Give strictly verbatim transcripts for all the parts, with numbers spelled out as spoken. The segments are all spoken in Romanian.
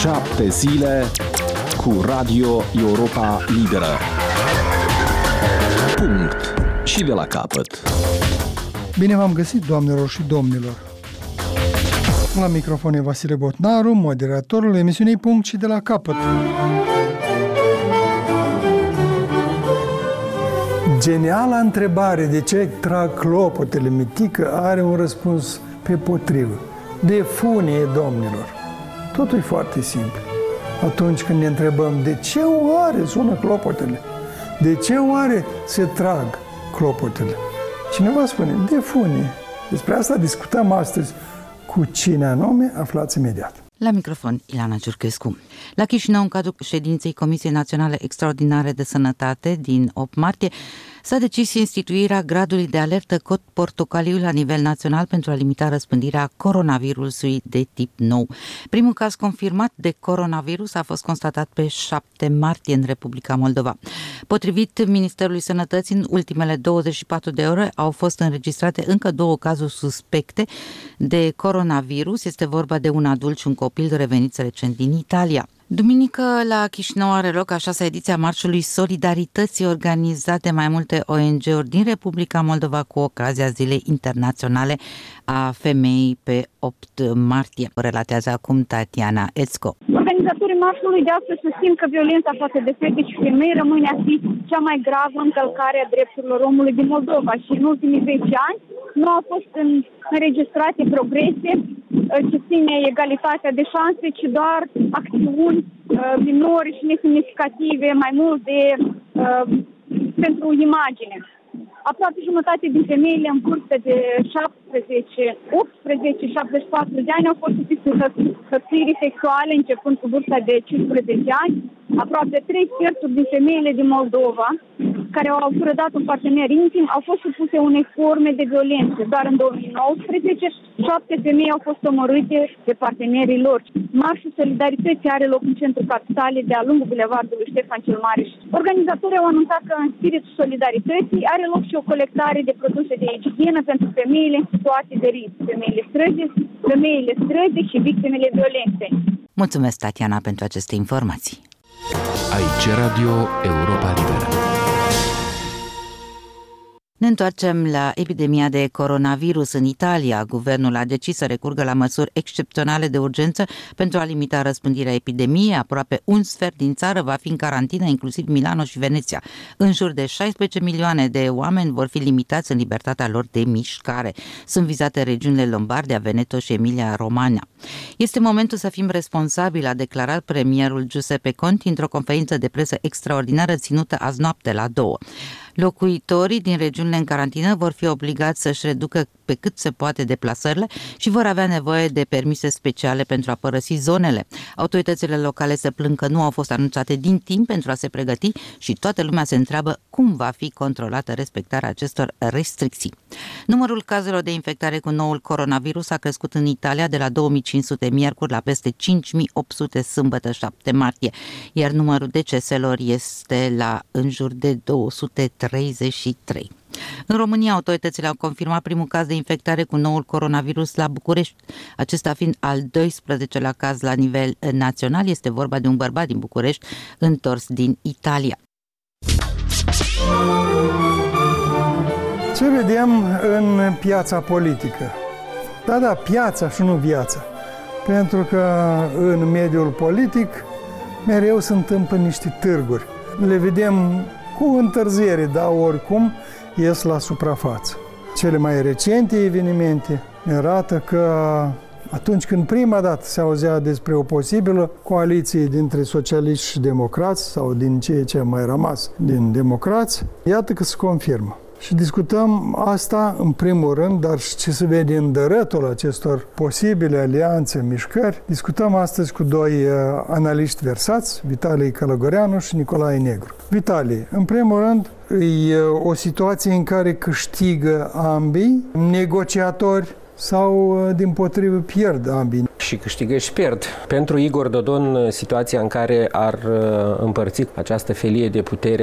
Șapte zile cu Radio Europa Liberă. Punct. Și de la capăt. Bine v-am găsit, doamnelor și domnilor. La microfon e Vasile Botnaru, moderatorul emisiunii Punct și de la capăt. Geniala întrebare de ce trag clopotele mitică are un răspuns pe potrivă. De funie, domnilor. Totul e foarte simplu. Atunci când ne întrebăm de ce oare sună clopotele, de ce oare se trag clopotele, cineva spune de funie. Despre asta discutăm astăzi. Cu cine anume, aflați imediat. La microfon, Ilana Ciurchescu. La Chișinău, în cadrul ședinței Comisiei Naționale Extraordinare de Sănătate din opt martie, s-a decis instituirea gradului de alertă cod portocaliu la nivel național pentru a limita răspândirea coronavirusului de tip nou. Primul caz confirmat de coronavirus a fost constatat pe șapte martie în Republica Moldova. Potrivit Ministerului Sănătății, în ultimele douăzeci și patru de ore au fost înregistrate încă două cazuri suspecte de coronavirus. Este vorba de un adult și un copil reveniți recent din Italia. Duminică la Chișinău are loc a șasea ediție a Marșului Solidarității, organizat de mai multe O N G-uri din Republica Moldova cu ocazia Zilei Internaționale a Femeii pe opt martie. Relatează acum Tatiana Ețco. Organizatorii marșului de astăzi susțin că violența față de fete și femei rămâne a fi cea mai gravă încălcare a drepturilor omului din Moldova și în ultimii zece ani nu au fost înregistrate progrese ce ține egalitatea de șanse, ci doar acțiuni uh, minore și nesemnificative, mai mult de uh, pentru imagine. Aproape jumătate din femeile în vârstă de șaptesprezece, optsprezece, șaptezeci și patru de ani au fost supuse hărțuirii sexuale începând cu vârsta de cincisprezece ani. Aproape trei sferturi din femeile din Moldova care au prădat un partener intim au fost supuse unei forme de violență. Doar în două mii nouăsprezece, șapte femei au fost omorâte de partenerii lor. Marșul Solidarității are loc în centrul capitalei de-a lungul bulevardului Ștefan cel Mare. Organizatorii au anunțat că în spiritul solidarității are loc și o colectare de produse de igienă pentru femeile în situații de risc, femeile străzi, femeile străzi și victimele violenței. Mulțumesc, Tatiana, pentru aceste informații. Aici Radio Europa Liberă. Ne întoarcem la epidemia de coronavirus în Italia. Guvernul a decis să recurgă la măsuri excepționale de urgență pentru a limita răspândirea epidemiei. Aproape un sfert din țară va fi în carantină, inclusiv Milano și Veneția. În jur de șaisprezece milioane de oameni vor fi limitați în libertatea lor de mișcare. Sunt vizate regiunile Lombardia, Veneto și Emilia-Romagna. Este momentul să fim responsabili, a declarat premierul Giuseppe Conte într-o conferință de presă extraordinară ținută azi noapte la două. Locuitorii din regiunile în carantină vor fi obligați să-și reducă pe cât se poate deplasările și vor avea nevoie de permise speciale pentru a părăsi zonele. Autoritățile locale se plâng că nu au fost anunțate din timp pentru a se pregăti și toată lumea se întreabă cum va fi controlată respectarea acestor restricții. Numărul cazurilor de infectare cu noul coronavirus a crescut în Italia de la două mii cinci sute miercuri la peste cinci mii opt sute sâmbătă șapte martie, iar numărul deceselor este la în jur de două sute treizeci și trei. În România, autoritățile au confirmat primul caz de infectare cu noul coronavirus la București, acesta fiind al doisprezecelea caz la nivel național. Este vorba de un bărbat din București întors din Italia. Ce vedem în piața politică? Da, da, piața și nu viața. Pentru că în mediul politic mereu se întâmplă niște târguri. Le vedem cu întârziere, dar oricum ies la suprafață. Cele mai recente evenimente ne arată că atunci când prima dată se auzea despre o posibilă coaliție dintre socialiști și democrați, sau din ceea ce a mai rămas din democrați, iată că se confirmă. Și discutăm asta în primul rând, dar și ce se vede în dărătul acestor posibile alianțe, mișcări. Discutăm astăzi cu doi uh, analiști versați, Vitalie Călăgoreanu și Nicolae Negru. Vitalie, în primul rând, e o situație în care câștigă ambii negociatori sau, dimpotrivă, pierd ambii? Și câștigă și pierd. Pentru Igor Dodon, situația în care ar împărți această felie de putere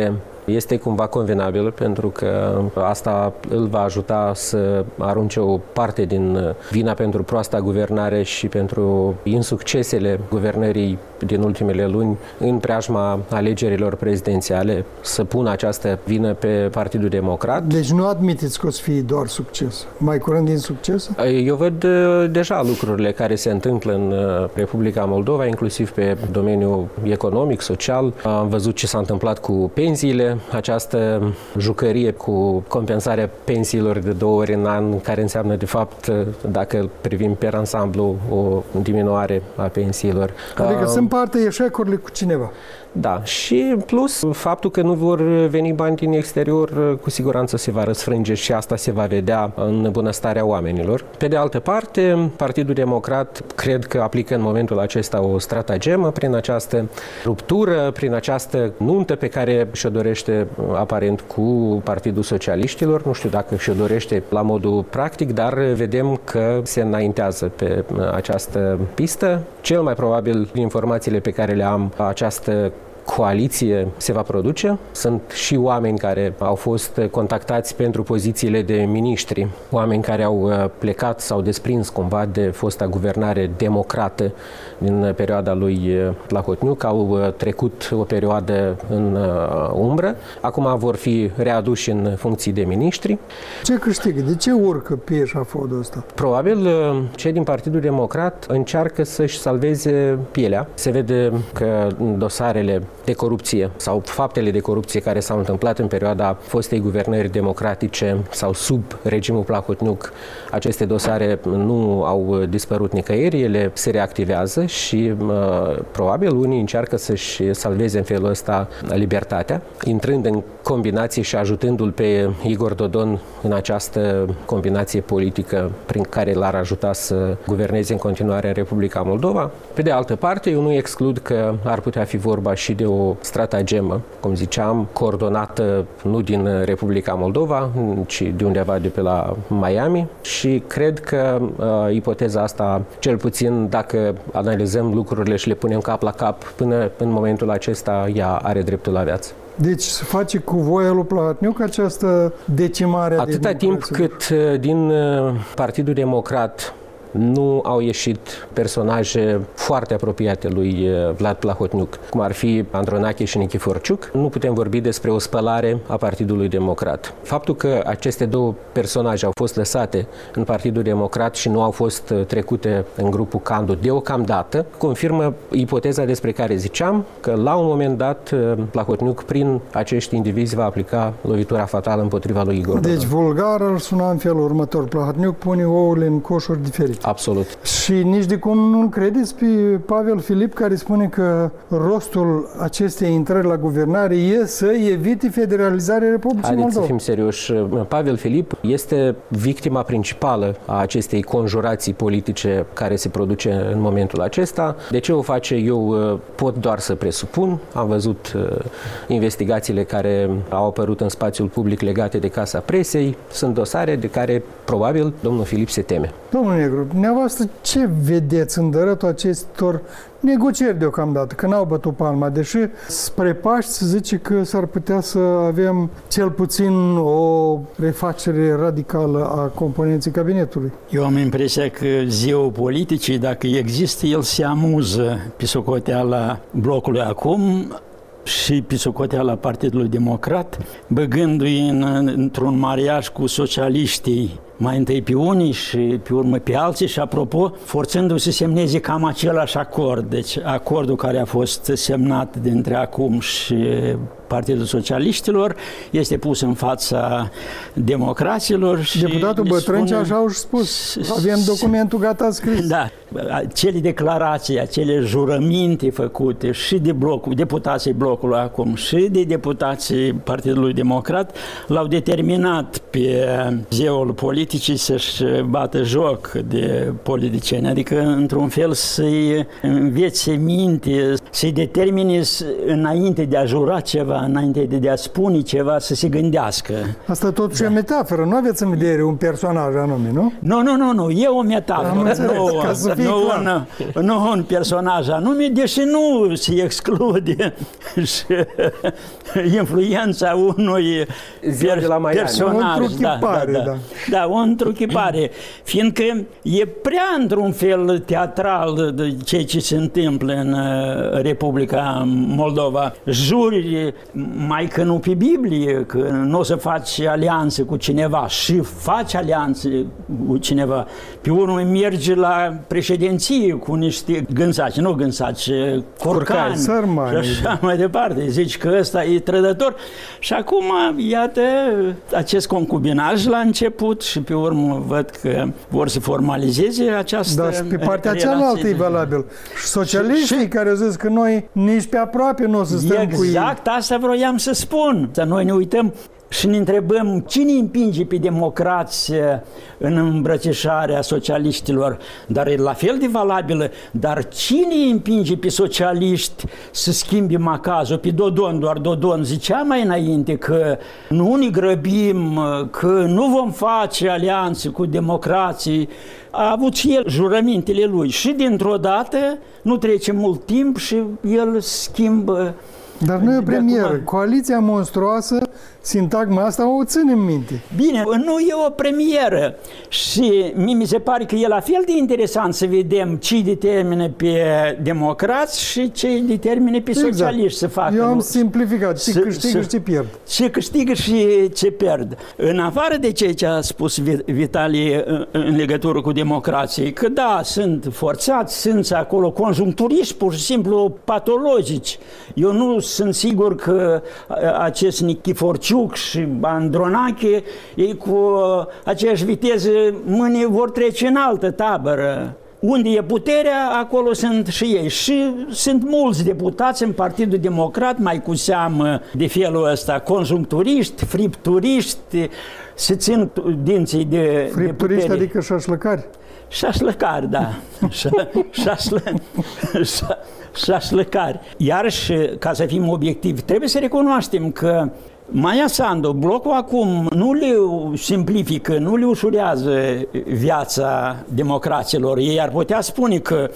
este cumva convenabil, pentru că asta îl va ajuta să arunce o parte din vina pentru proasta guvernare și pentru insuccesele guvernării din ultimele luni în preajma alegerilor prezidențiale, să pună această vină pe Partidul Democrat. Deci nu admiteți că o să fie doar succes, mai curând din succes? Eu văd deja lucrurile care se întâmplă în Republica Moldova, inclusiv pe domeniul economic, social. Am văzut ce s-a întâmplat cu pensiile, această jucărie cu compensarea pensiilor de două ori în an, care înseamnă, de fapt, dacă privim pe ansamblu, o diminuare a pensiilor. Adică sunt parte eșecurile cu cineva. Da, și plus faptul că nu vor veni bani din exterior, cu siguranță se va răsfrânge și asta se va vedea în bunăstarea oamenilor. Pe de altă parte, Partidul Democrat cred că aplică în momentul acesta o stratagemă prin această ruptură, prin această nuntă pe care și-o dorește aparent cu Partidul Socialiștilor. Nu știu dacă și-o dorește la modul practic, dar vedem că se înaintează pe această pistă. Cel mai probabil, din informațiile pe care le am, această coaliție se va produce. Sunt și oameni care au fost contactați pentru pozițiile de miniștri, oameni care au plecat sau desprins cumva de fosta guvernare democrată din perioada lui Plahotniuc, au trecut o perioadă în umbră, acum vor fi readuși în funcții de miniștri. Ce câștigă? De ce urcă pe eșafodul ăsta? Probabil cei din Partidul Democrat încearcă să-și salveze pielea. Se vede că dosarele de corupție sau faptele de corupție care s-au întâmplat în perioada fostei guvernări democratice sau sub regimul Plahotniuc, aceste dosare nu au dispărut nicăieri, ele se reactivează și uh, probabil unii încearcă să-și salveze în felul ăsta libertatea, intrând în combinație și ajutându-l pe Igor Dodon în această combinație politică prin care l-ar ajuta să guverneze în continuare în Republica Moldova. Pe de altă parte, eu nu exclud că ar putea fi vorba și de o stratagemă, cum ziceam, coordonată nu din Republica Moldova, ci de undeva de pe la Miami, și cred că uh, ipoteza asta, cel puțin dacă analizăm lucrurile și le punem cap la cap, până în momentul acesta ea are dreptul la viață. Deci se face cu voia lui Plahotniuc această decimare a Atâta timp cât din Partidul Democrat nu au ieșit personaje foarte apropiate lui Vlad Plahotniuc, cum ar fi Andronache și Nichiforciuc, nu putem vorbi despre o spălare a Partidului Democrat. Faptul că aceste două personaje au fost lăsate în Partidul Democrat și nu au fost trecute în grupul Candu deocamdată, confirmă ipoteza despre care ziceam, că la un moment dat Plahotniuc prin acești indivizi va aplica lovitura fatală împotriva lui Igor Dodon. Deci vulgar ar suna în felul următor: Plahotniuc pune ouăle în coșuri diferite. Absolut. Și nici de cum nu-l credeți pe Pavel Filip, care spune că rostul acestei intrări la guvernare e să evite federalizarea Republicii Moldova. Haideți să fim serioși. Pavel Filip este victima principală a acestei conjurații politice care se produce în momentul acesta. De ce o face? Eu pot doar să presupun. Am văzut investigațiile care au apărut în spațiul public legate de Casa Presei. Sunt dosare de care probabil domnul Filip se teme. Domnul Negru, dumneavoastră ce vedeți în dărătul acestor negocieri deocamdată, că n-au bătut palma, deși spre Paști se zice că s-ar putea să avem cel puțin o refacere radicală a componenței cabinetului? Eu am impresia că zeul politicii, dacă există, el se amuză pe socoteala blocului acum și pe socoteala Partidului Democrat, băgându-i în, într-un mariaj cu socialiștii, mai întâi pe unii și pe urmă pe alții, și apropo, forțându-se să semneze cam același acord. Deci acordul care a fost semnat dintre acum și Partidul Socialiștilor este pus în fața democraților. Și Deputatul Bătrânci așa au spus. Avem documentul gata scris. Da. Acele declarații, acele jurăminte făcute și de blocul, deputații blocului acum și de deputații Partidului Democrat l-au determinat pe zeul politicii să-și bată joc de politicieni, adică într-un fel să-i învețe minte, să-i determine înainte de a jura ceva, înainte de a spune ceva, să se gândească. Asta totuși da. e metaforă, nu aveți în vedere un personaj anume, nu? Nu, nu, nu, nu, e o metaforă, înțeles, nu, nu, un, nu un personaj anume, deși nu se exclude și influența unui per, de la personaj. O întruchipare, da, da, da. da, o întruchipare, fiindcă e prea într-un fel teatral de ceea ce se întâmplă în Republica Moldova. Juri, mai că nu pe Biblie, că nu o să faci alianțe cu cineva și faci alianțe cu cineva. Pe urmă mergi la președinție cu niște gânsaci, nu gânsaci, curcani sărmani, și așa mai departe. Zici că ăsta e trădător. Și acum, iată, acest concubinaj la început și pe urmă văd că vor să formalizeze această Dar și pe partea cealaltă e valabil. Și socialiștii și, și, care au zis că noi nici pe aproape nu o să stăm exact, cu ei. Exact, asta vroiam să spun. Să noi ne uităm și ne întrebăm cine împinge pe democrați în îmbrățișarea socialiștilor, dar e la fel de valabilă, dar cine împinge pe socialiști să schimbe macazul? Pe Dodon, doar Dodon zicea mai înainte că nu ne grăbim, că nu vom face alianțe cu democrații. A avut și el jurămintele lui și dintr-o dată nu trece mult timp și el schimbă. Dar nu e o premieră. Coaliția monstruoasă, sintagma asta o ținem minte. Bine, nu e o premieră și mie mi se pare că e la fel de interesant să vedem ce determină pe democrați și ce determină pe exact. socialiști să facă. Eu am simplificat, ce câștigă și ce pierd. Ce câștigă și ce pierd. În afară de ceea ce a spus Vitalie în legătură cu democrații, că da, sunt forțați, sunt acolo conjuncturiști, pur și simplu patologici. Eu nu sunt sigur că acest Nichiforciuc și Andronache ei cu aceeași viteză mâine vor trece în altă tabără. Unde e puterea, acolo sunt și ei. Și sunt mulți deputați în Partidul Democrat, mai cu seamă de felul ăsta, conjuncturiști, fripturiști, se țin dinții de, de putere. Adică șașlăcari? Șașlăcari, da. Șașlăcari. Iarăși, ca să fim obiectivi, trebuie să recunoaștem că Maia Sandu, blocul acum nu le simplifică, nu le ușurează viața democraților. Ei ar putea spune că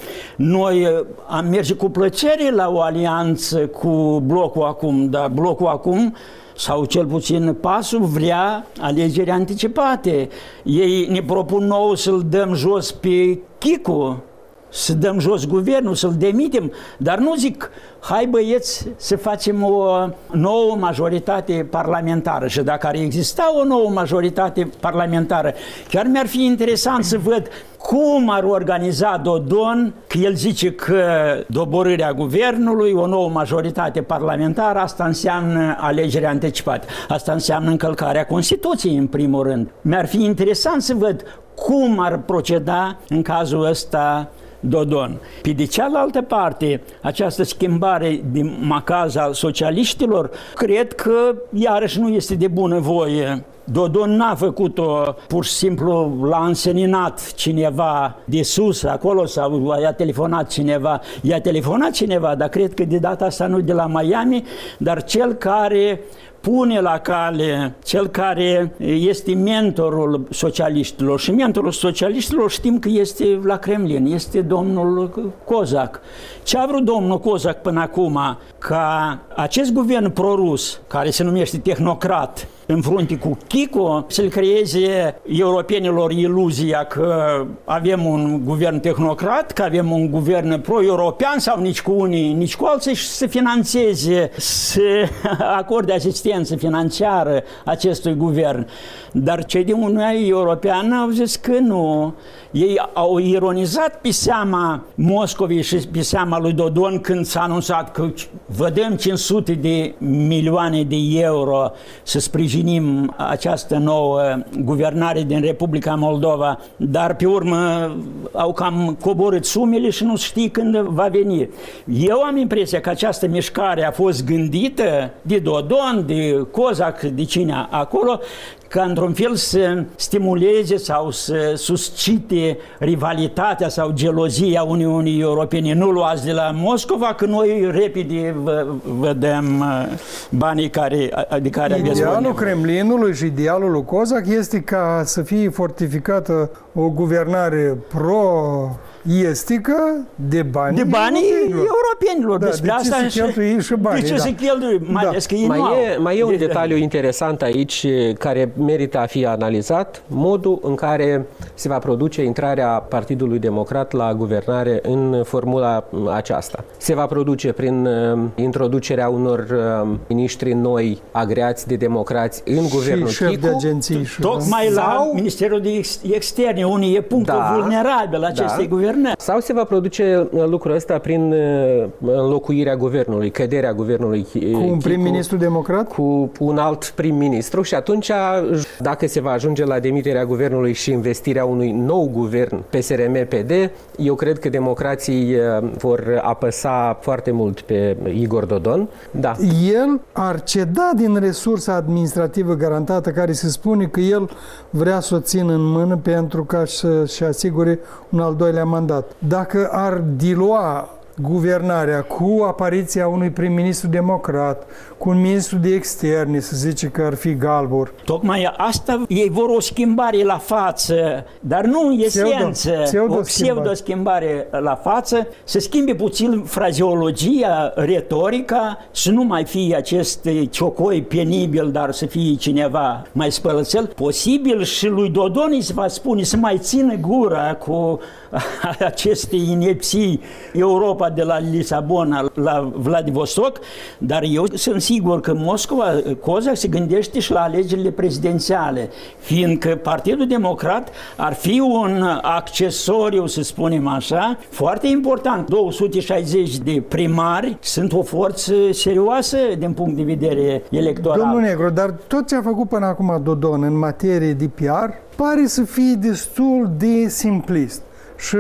noi am merge cu plăcere la o alianță cu blocul acum, dar blocul acum, sau cel puțin pasul, vrea alegeri anticipate. Ei ne propun nou să-l dăm jos pe Chicu, să dăm jos guvernul, să-l demitem, dar nu zic, hai băieți să facem o nouă majoritate parlamentară. Și dacă ar exista o nouă majoritate parlamentară, chiar mi-ar fi interesant să văd cum ar organiza Dodon, că el zice că doborârea guvernului, o nouă majoritate parlamentară, asta înseamnă alegeri anticipate. Asta înseamnă încălcarea Constituției, în primul rând. Mi-ar fi interesant să văd cum ar proceda în cazul ăsta Dodon. Pe de cealaltă parte, această schimbare de macaz al socialiștilor, cred că iarăși nu este de bună voie. Dodon n-a făcut-o, pur și simplu l-a înseninat cineva de sus acolo sau i-a telefonat cineva. I-a telefonat cineva, dar cred că de data asta nu de la Miami, dar cel care pune la cale, cel care este mentorul socialiștilor. Și mentorul socialiștilor știm că este la Kremlin, este domnul Kozak. Ce a vrut domnul Kozak până acum? Ca acest guvern prorus, care se numește tehnocrat, în frunte cu Chico, să-l creeze europenilor iluzia că avem un guvern tehnocrat, că avem un guvern pro-european sau nici cu unii, nici cu alții și să finanțeze, să acorde asistență financiară acestui guvern. Dar cei din Uniunea Europeană au zis că nu. Ei au ironizat pe seama Moscovei și pe seama lui Dodon când s-a anunțat că vă dăm cinci sute de milioane de euro să sprijinim această nouă guvernare din Republica Moldova, dar pe urmă au cam coborât sumele și nu știi când va veni. Eu am impresia că această mișcare a fost gândită de Dodon, de Kozak, de cine acolo, ca într-un fel să stimuleze sau să suscite rivalitatea sau gelozia Uniunii Europene. Nu luați de la Moscova, că noi repede vă, vă dăm banii care, de care aveți Idealul nevoie. Kremlinului și idealul lui Kozak este ca să fie fortificată o guvernare pro-estică de bani De banii europenilor. Da, Despre de ce asta se cheltuie și banii, De ce da. se cheltuie? Mai Da. ales că ei Mai nu au. e, mai e un De- detaliu interesant aici care merită a fi analizat, modul în care se va produce intrarea Partidului Democrat la guvernare în formula aceasta. Se va produce prin uh, introducerea unor uh, miniștri noi agreați de democrați în guvernul și șef de Chicu. agenții. Și, Tocmai la Sau- Ministerul de Ex- Externe, unde e punctul Da, vulnerabil acestei da. guvernări. Sau se va produce uh, lucrul ăsta prin uh, înlocuirea guvernului, căderea guvernului uh, cu un Chicu prim-ministru democrat? cu un alt prim-ministru și atunci, dacă se va ajunge la demiterea guvernului și investirea unui nou guvern P S R M P D, eu cred că democrații uh, vor apăsa foarte mult pe Igor Dodon. Da. El ar ceda din resursa administrativă garantată, care se spune că el vrea să o țină în mână pentru ca să-și asigure un al doilea mandat. Dacă ar dilua guvernarea cu apariția unui prim-ministru democrat, cu un ministru de externe, să zice că ar fi Galbur. Tocmai asta, ei vor o schimbare la față, dar nu în esență, pseudo- o pseudo-schimbare. pseudo-schimbare la față, să schimbe puțin frazeologia, retorica, să nu mai fie acest ciocoi penibil, dar să fie cineva mai spălățel. Posibil și lui Dodon îi se va spune să mai țină gura cu aceste inepții Europa de la Lisabona la Vladivostok, dar eu sunt sigur că Moscova, Kozak se gândește și la alegerile prezidențiale, fiindcă Partidul Democrat ar fi un accesoriu, să spunem așa, foarte important. două sute șaizeci de primari sunt o forță serioasă din punct de vedere electoral. Domnul Negru, dar tot ce a făcut până acum Dodon în materie de P R pare să fie destul de simplist. Și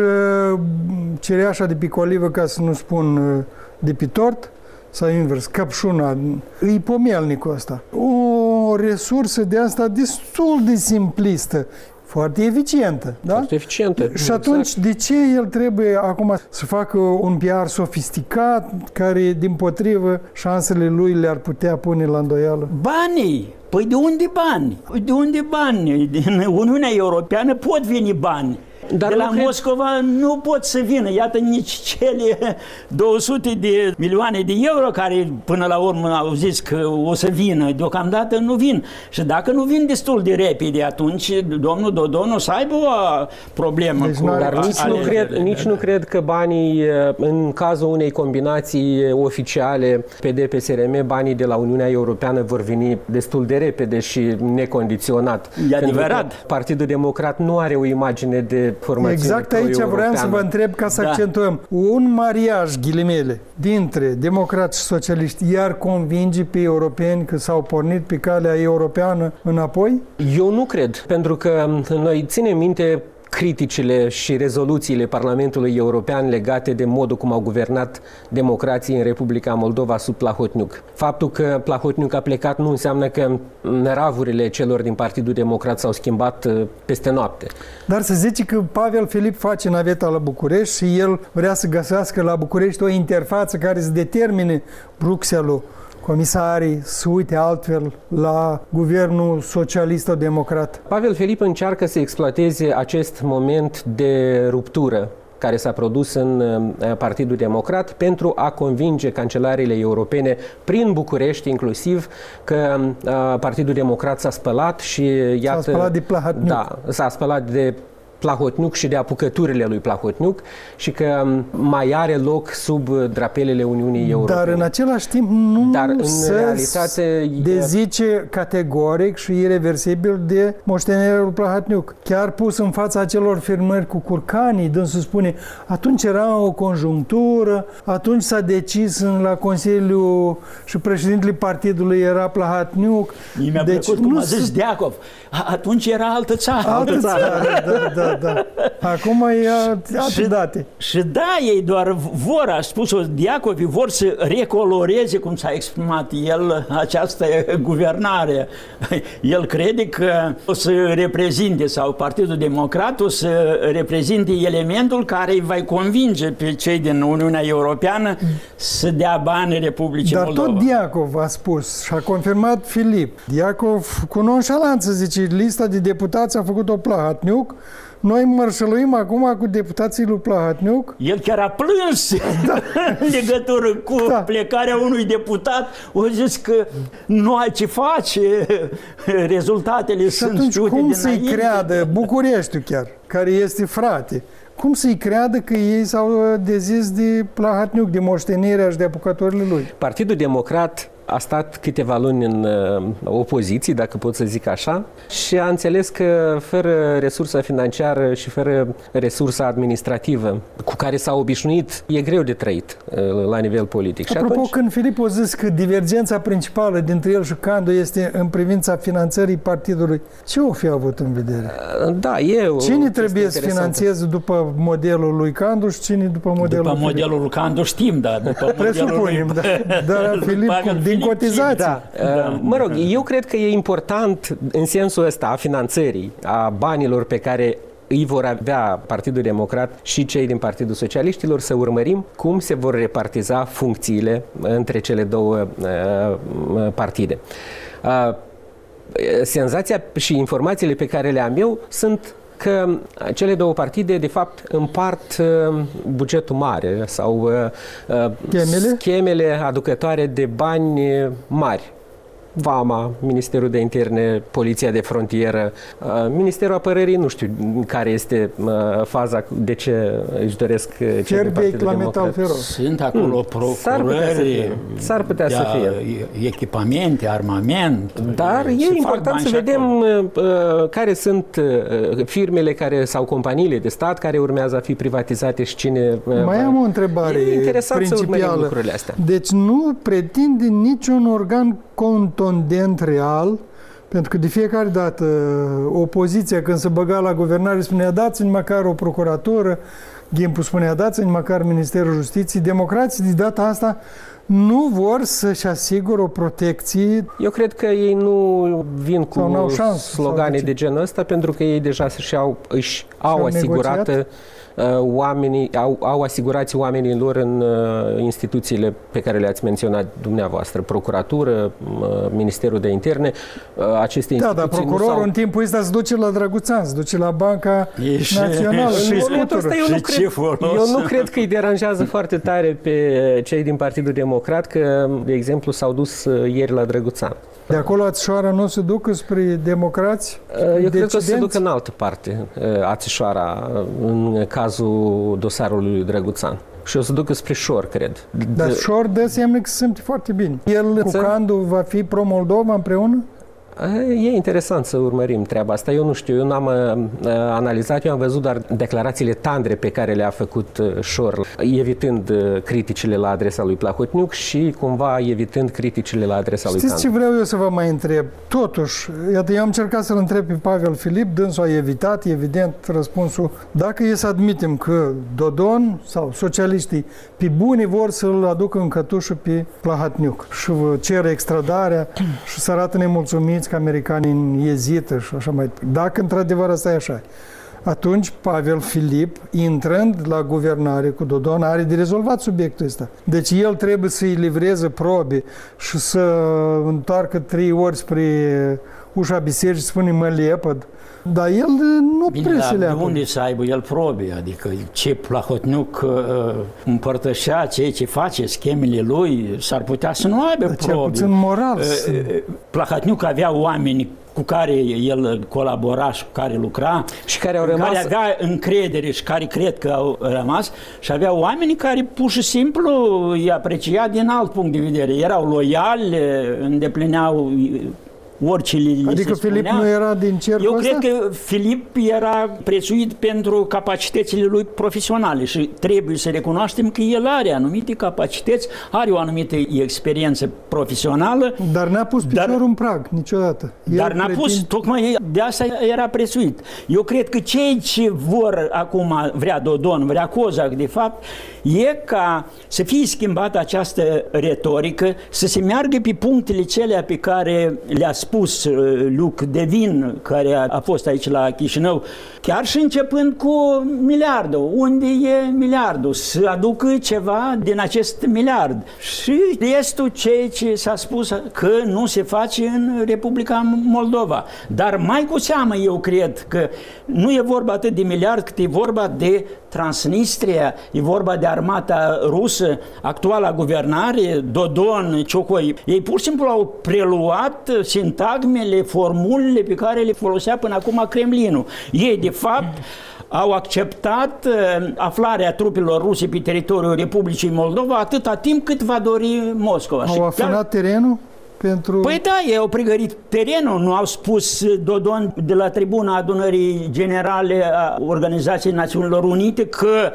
cereașa de picolivă, ca să nu spun de pe tort, sau invers, căpșuna, îi pomelnicul ăsta. O resursă de asta destul de simplistă, foarte eficientă, da? Foarte eficientă. Și atunci, de ce el trebuie acum să facă un P R sofisticat, care, dimpotrivă, șansele lui le-ar putea pune la îndoială? Banii! Păi de unde bani? De unde bani? Din Uniunea Europeană pot veni bani. Dar de la cred... Moscova nu pot să vină. Iată nici cele două sute de milioane de euro care până la urmă au zis că o să vină, deocamdată nu vin. Și dacă nu vin destul de repede, atunci domnul Dodon o să aibă o problemă. Deci cu Dar nici, nu cred, nici nu cred că banii, în cazul unei combinații oficiale P D P S R M, banii de la Uniunea Europeană vor veni destul de repede și necondiționat. E adevărat. Partidul Democrat nu are o imagine de formațiune Exact aici vreau să vă întreb ca să Da. accentuăm. Un mariaj, ghilimele, dintre democrați și socialiști iar convinge pe europeni că s-au pornit pe calea europeană înapoi? Eu nu cred, pentru că noi ținem minte criticile și rezoluțiile Parlamentului European legate de modul cum au guvernat democrații în Republica Moldova sub Plahotniuc. Faptul că Plahotniuc a plecat nu înseamnă că neravurile celor din Partidul Democrat s-au schimbat peste noapte. Dar să zice că Pavel Filip face naveta la București și el vrea să găsească la București o interfață care să determine Bruxelles-ul, comisarii, să uite altfel la guvernul socialist-democrat. Pavel Filip încearcă să exploateze acest moment de ruptură care s-a produs în Partidul Democrat pentru a convinge cancelariile europene prin București inclusiv că Partidul Democrat s-a spălat și iată... S-a spălat de Plahotniuc. Da, s-a spălat de Plahotniuc și de apucăturile lui Plahotniuc și că mai are loc sub drapelele Uniunii Europene. Dar în același timp nu Dar în se realitate dezice categoric și irreversibil de moștenirea lui Plahotniuc. Chiar pus în fața acelor firmări cu curcanii, dânsul spune, atunci era o conjunctură, atunci s-a decis în, la Consiliu și președintele partidului era Plahotniuc. Mi-a deci, plăcut cum nu a zis s- Deacov. Atunci era altă țară. Altă țară, da, da, da, da. Acum e atât. Și da, ei doar vor, a spus-o Diacovii, vor să recoloreze, cum s-a exprimat el, această guvernare. El crede că o să reprezinte, sau Partidul Democrat o să reprezinte elementul care îi va convinge pe cei din Uniunea Europeană să dea bani Republicii Dar Moldova. Dar tot Diacov a spus și a confirmat Filip. Diacov, cu nonșalanță, zice, lista de deputați a făcut-o Plahatniuc. Noi mărșăluim acum cu deputații lui Plahatniuc. El chiar a plâns da. în legătură cu da. plecarea unui deputat. O zis că nu ai ce face, rezultatele și sunt atunci știute cum dinainte. să-i creadă Bucureștiul chiar, care este frate? Cum să-i creadă că ei s-au dezis de Plahatniuc, de moștenirea și de apucătorile lui? Partidul Democrat a stat câteva luni în uh, opoziție, dacă pot să zic așa, și a înțeles că fără resursa financiară și fără resursa administrativă cu care s-a obișnuit, e greu de trăit uh, la nivel politic. Apropo, și atunci... când Filip a zis că divergența principală dintre el și Candu este în privința finanțării partidului, ce o fi avut în vedere? Uh, da, e o Cine trebuie să finanțeze după modelul lui Candu și cine după modelul După lui modelul lui Candu știm, da. După modelul lui... da. Dar Filip, cum, din cotizații. Da. Da. Mă rog, eu cred că e important în sensul ăsta a finanțării, a banilor pe care îi vor avea Partidul Democrat și cei din Partidul Socialiștilor, să urmărim cum se vor repartiza funcțiile între cele două uh, partide. Uh, senzația și informațiile pe care le am eu sunt că cele două partide, de fapt, împart uh, bugetul mare sau uh, schemele? schemele aducătoare de bani mari. Vama, Ministerul de Interne, Poliția de Frontieră, uh, Ministerul Apărării, nu știu care este uh, faza, de ce își doresc cei din Partidul Democrat. Sunt acolo hmm. procurări, s-ar putea să fie echipamente, armament. Dar e important să vedem uh, care sunt uh, firmele care, sau companiile de stat care urmează a fi privatizate și cine... Uh, Mai am o întrebare principială. Deci nu pretinde niciun organ contundent real, pentru că de fiecare dată opoziția, când se băga la guvernare, spunea dați-mi măcar o procuratură, Ghimpu spunea dați-mi măcar Ministerul Justiției. Democrații de data asta nu vor să-și asigură o protecție. Eu cred că ei nu vin cu șans, slogane de genul ăsta, pentru că ei deja și au, își au asigurată oamenii, au, au asigurați oamenii lor în uh, instituțiile pe care le-ați menționat dumneavoastră, procuratură, uh, Ministerul de Interne, uh, aceste instituții. Da, dar procurorul în timpul ăsta se duce la Drăguțan, se duce la Banca și, Națională. Și, și eu, nu cred, eu nu cred că îi deranjează foarte tare pe cei din Partidul Democrat că, de exemplu, s-au dus ieri la Drăguțan. De acolo Ațișoara nu se ducă spre democrați? Eu decidenți? Cred că se ducă în altă parte, Ațișoara, în cazul dosarului lui Drăguțan. Și o să ducă spre Șor, cred. Dar Șor dă semne că se simte foarte bine. El cu Candu va fi pro-Moldova împreună? E interesant să urmărim treaba asta. Eu nu știu, eu n-am uh, analizat, eu am văzut doar declarațiile tandre pe care le-a făcut uh, Șor, evitând uh, criticile la adresa lui Plahotniuc și cumva evitând criticile la adresa lui Candu. Știți ce vreau eu să vă mai întreb? Totuși, iată, eu am încercat să-l întreb pe Pavel Filip, dânsul a evitat, evident, răspunsul. Dacă e să admitem că Dodon sau socialiștii pe buni vor să-l aducă în cătușă pe Plahotniuc și vă cer extradarea și să arată nemulțumiți că americanii ezită și așa mai departe. Dacă într-adevăr asta e așa, atunci Pavel Filip, intrând la guvernare cu Dodon, are de rezolvat subiectul ăsta. Deci el trebuie să-i livreze probe și să întoarcă trei ori spre ușa bisericii și spune mă lepăd. Dar el nu prea se leapă. Bine, unde să aibă el probe? Adică ce Plahotniuc uh, împărtășea, ceea ce face, schemele lui, s-ar putea să nu aibă Dar probe. Puțin moral. Uh, Plahotniuc avea oameni cu care el colabora și cu care lucra și care au rămas, care avea încredere și care cred că au rămas, și avea oameni care pur și simplu îi aprecia din alt punct de vedere. Erau loiali, îndeplineau orice li Adică se Filip spunea. nu era din cercul Eu ăsta? cred că Filip era prețuit pentru capacitățile lui profesionale și trebuie să recunoaștem că el are anumite capacități, are o anumită experiență profesională. Dar n-a pus piciorul în prag niciodată. El Dar n-a pretind... pus, tocmai de asta era prețuit. Eu cred că cei ce vor acum, vrea Dodon, vrea Cozac, de fapt, e ca să fie schimbată această retorică, să se meargă pe punctele celea pe care le-a spus Luc Devin, care a, a fost aici la Chișinău, chiar și începând cu miliardul. Unde e miliardul? Să aducă ceva din acest miliard. Și restul ceea ce s-a spus că nu se face în Republica Moldova. Dar mai cu seamă eu cred că nu e vorba atât de miliard, cât e vorba de Transnistria, e vorba de armata rusă, actuala guvernare, Dodon, Ciocoi. Ei pur și simplu au preluat sintagmele, formulele pe care le folosea până acum Kremlinul. Ei, de fapt, au acceptat uh, aflarea trupelor ruse pe teritoriul Republicii Moldova atâta timp cât va dori Moscova. Au afunat terenul? Pentru... Păi da, ei au pregătit terenul, nu au spus Dodon de la tribuna adunării generale a Organizației Națiunilor Unite că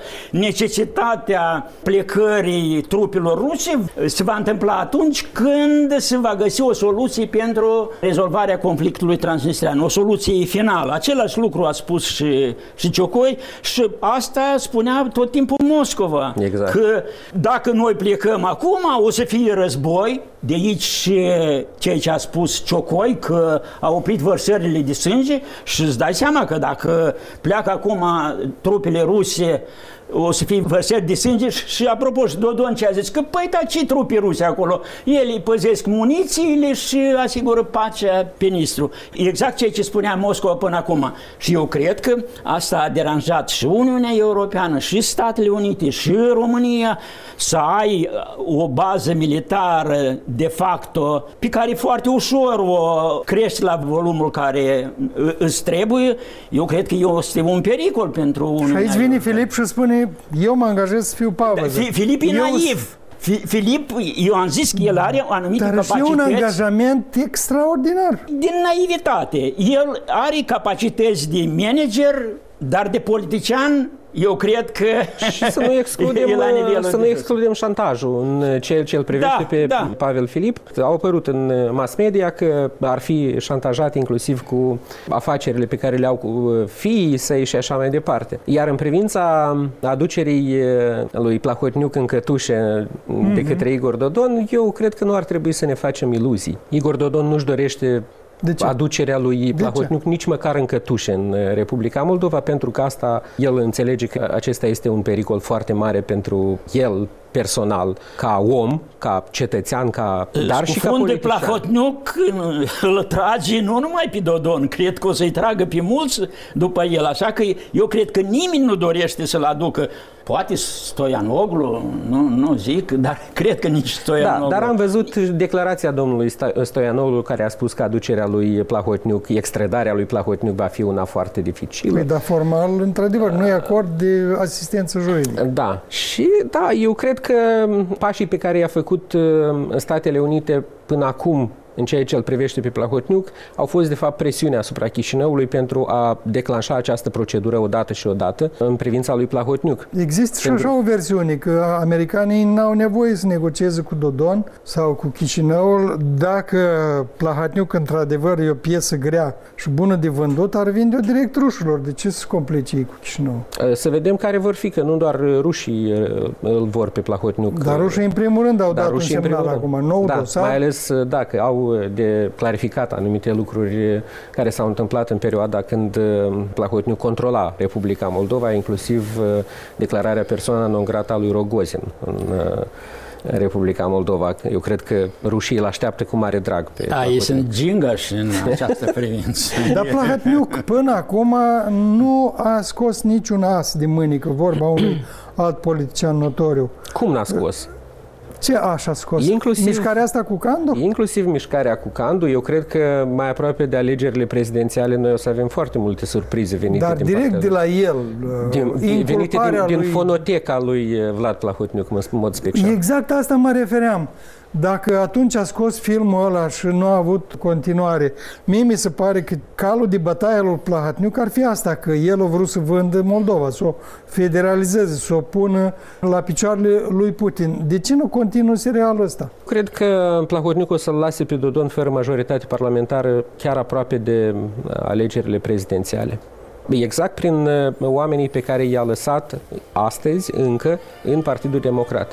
necesitatea plecării trupelor ruse se va întâmpla atunci când se va găsi o soluție pentru rezolvarea conflictului transnistrean, o soluție finală. Același lucru a spus și, și Ciocoi și asta spunea tot timpul Moscova. Exact. Că dacă noi plecăm acum, o să fie război. De aici ceea ce a spus Ciocoi, că a oprit vărsările de sânge și îți dai seama că dacă pleacă acum trupele ruse, o să fie vărsări de sânge și, și apropo și Dodon ce a zis, că păi da, ce trupe ruse acolo? Ele păzesc munițiile și asigură pacea pe Nistru. Exact ceea ce spunea Moscova până acum. Și eu cred că asta a deranjat și Uniunea Europeană, și Statele Unite, și România să ai o bază militară de facto pe care foarte ușor o crești la volumul care îți trebuie. Eu cred că este un pericol pentru Uniunea Și aici vine Europeană. Filip și spune, eu mă angajez să fiu pavăză. Filip e eu naiv. Filip, eu am zis că el are o anumită Dar capacități. și un angajament extraordinar. Din naivitate. El are capacități de manager, dar de politician, eu cred că Și să nu excludem, să nu excludem șantajul în ceea ce îl privește Da, pe da. Pavel Filip. Au apărut în mass media că ar fi șantajat inclusiv cu afacerile pe care le au cu fiii săi și așa mai departe. Iar în privința aducerii lui Plahotniuc în cătușe de către Igor Dodon, eu cred că nu ar trebui să ne facem iluzii. Igor Dodon nu-și dorește De ce? aducerea lui De Plahotniuc nici măcar în cătușe în Republica Moldova, pentru că asta el înțelege că acesta este un pericol foarte mare pentru el personal, ca om, ca cetățean, ca dar și ca de politician. Plahotniuc îl trage nu numai pe Dodon, cred că o să-i tragă pe mulți după el, așa că eu cred că nimeni nu dorește să-l aducă. Poate Stoianoglu, nu, nu zic, dar cred că nici Stoianoglu. Da, dar am văzut declarația domnului Stoianoglu care a spus că aducerea lui Plahotniuc, extradarea lui Plahotniuc va fi una foarte dificilă. Păi, dar formal, într-adevăr, nu e acord de asistență juridică. Da, și da, eu cred că pașii pe care i-a făcut Statele Unite până acum în ceea ce îl privește pe Plahotniuc au fost de fapt presiune asupra Chișinăului pentru a declanșa această procedură odată și odată în privința lui Plahotniuc. Există și așa o versiune, că americanii n-au nevoie să negocieze cu Dodon sau cu Chișinăul dacă Plahotniuc într-adevăr e o piesă grea și bună de vândut, ar vinde-o direct rușilor. De ce să complice ei cu Chișinăul? Să vedem care vor fi, că nu doar rușii îl vor pe Plahotniuc. Dar rușii în primul rând au Dar dat un rușii în semnal primul rând. acum, nou Da, dosar. mai ales dacă au de clarificat anumite lucruri care s-au întâmplat în perioada când Plahotniuc controla Republica Moldova, inclusiv declararea persoana non grata a lui Rogozin în Republica Moldova. Eu cred că rușii îl așteaptă cu mare drag pe Da, ei sunt gingași în această privință. Dar Plahotniuc până acum nu a scos niciun as din mânică, vorba unui alt politician notoriu. Cum n-a scos? Ce așa scos? Inclusiv- Mișcarea asta cu Candu? Inclusiv mișcarea cu Candu. Eu cred că mai aproape de alegerile prezidențiale noi o să avem foarte multe surprize venite Dar din direct partea de la el, din, venite din, inculparea din lui... fonoteca lui Vlad Plahotniuc, în mod special. Exact asta mă refeream. Dacă atunci a scos filmul ăla și nu a avut continuare, mie mi se pare că calul de bătaie lui Plahatniuc ar fi asta, că el a vrut să vândă Moldova, să o federalizeze, să o pună la picioarele lui Putin. De ce nu continuă serialul ăsta? Cred că Plahotniuc o să-l lase pe Dodon fără majoritate parlamentară chiar aproape de alegerile prezidențiale. Exact prin oamenii pe care i-a lăsat astăzi încă în Partidul Democrat.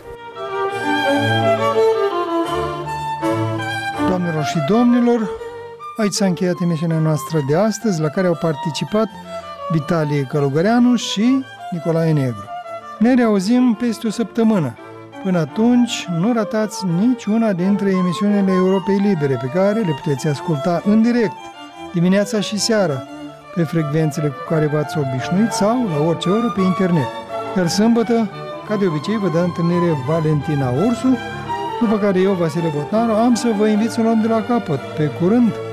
Doamnelor și domnilor, aici s-a încheiat emisiunea noastră de astăzi, la care au participat Vitalie Călugăreanu și Nicolae Negru. Ne reauzim peste o săptămână. Până atunci, nu ratați nici una dintre emisiunile Europei Libere, pe care le puteți asculta în direct, dimineața și seara, pe frecvențele cu care v-ați obișnuit sau la orice oră pe internet. Iar sâmbătă, ca de obicei, vă dă întâlnire Valentina Ursu, după care eu, Vasile Botnaru, am să vă invit să luăm de la capăt. Pe curând!